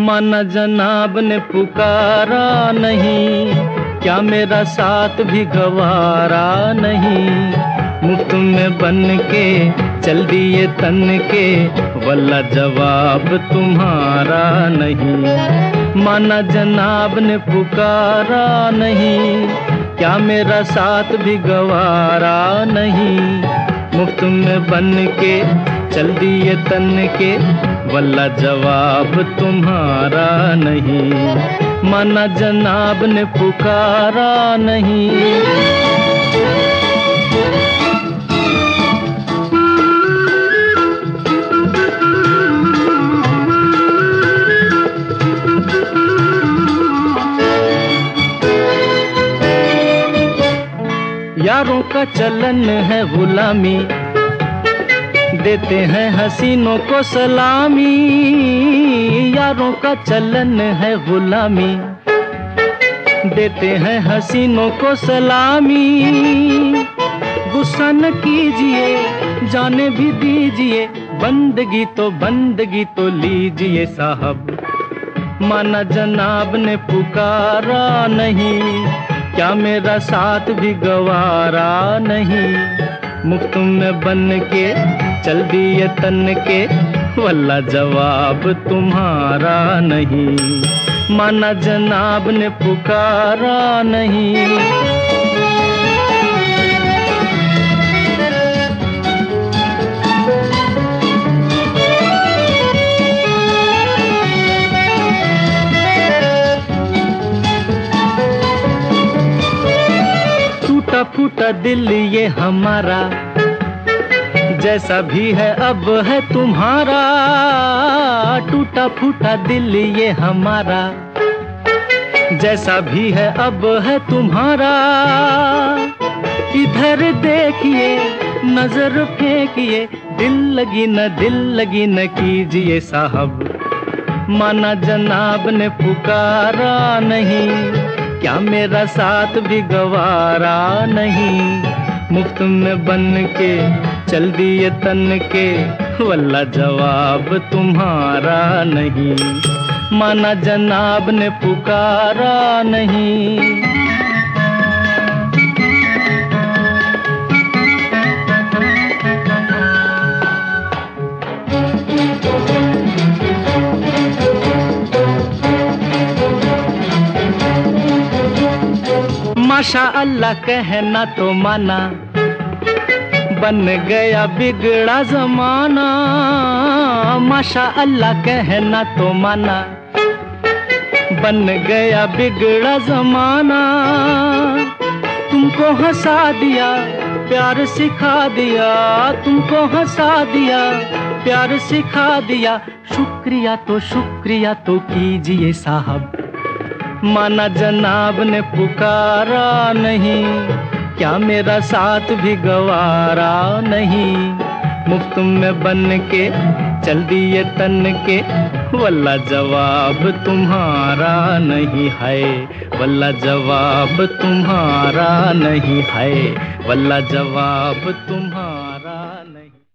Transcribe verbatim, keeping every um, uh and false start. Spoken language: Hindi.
माना जनाब ने पुकारा नहीं, क्या मेरा साथ भी गवारा नहीं। मुफ्त में बन के चल दिए तन के, वल्ला जवाब तुम्हारा नहीं। माना जनाब ने पुकारा नहीं, क्या मेरा साथ भी गवारा नहीं। मुफ्त में बन के चल दिए तन के, वल्ला जवाब तुम्हारा नहीं। माना जनाब ने पुकारा नहीं। यारों का चलन है गुलामी, देते हैं हसीनों को सलामी। यारों का चलन है गुलामी, देते हैं हसीनों को सलामी। गुस्सा न कीजिए, जाने भी दीजिए, बंदगी तो बंदगी तो लीजिए साहब। माना जनाब ने पुकारा नहीं, क्या मेरा साथ भी गवारा नहीं। मुफ्त में बन के चल दिए तन के, वल्ला जवाब तुम्हारा नहीं। माना जनाब ने पुकारा नहीं। टूटा फूटा दिल ये हमारा, जैसा भी है अब है तुम्हारा। टूटा फूटा दिल ये हमारा, जैसा भी है अब है तुम्हारा। इधर देखिए, नजर फेंकिए, दिल लगी न दिल लगी न कीजिए साहब। माना जनाब ने पुकारा नहीं, क्या मेरा साथ भी गवारा नहीं। मुफ्त में बन के चल दिए तन के, वल्ला जवाब तुम्हारा नहीं। माना जनाब ने पुकारा नहीं। माशा अल्लाह कहना तो माना, बन गया बिगड़ा जमाना। माशा अल्लाह कहना तो माना, बन गया बिगड़ा जमाना। तुमको हंसा दिया, प्यार सिखा दिया, तुमको हंसा दिया, प्यार सिखा दिया। शुक्रिया तो शुक्रिया तो कीजिए साहब। माना जनाब ने पुकारा नहीं, क्या मेरा साथ भी गवारा नहीं। मुफ्त में बन के चल दिए तन के, वल्ला जवाब तुम्हारा नहीं है। वल्ला जवाब तुम्हारा नहीं है, वल्ला जवाब तुम्हारा नहीं।